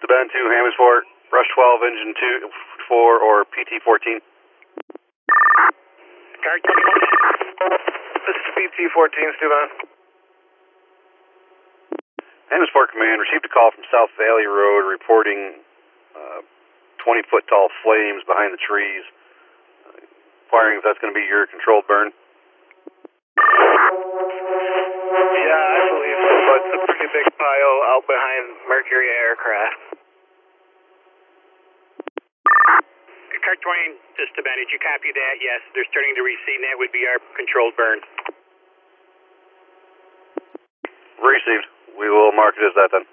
to Ben 2, Hammondsport, Rush 12, Engine 2, 4, or PT 14. Car 21. This is PT 14, Steuben. Hammondsport Command received a call from South Valley Road reporting 20-foot tall flames behind the trees. Inquiring if that's going to be your controlled burn. Yeah, I believe so, but it's a pretty big pile out behind Mercury Aircraft. Car 20, just to Ben, did you copy that? Yes, they're starting to recede, and that would be our controlled burn. Received. We will mark it as that then.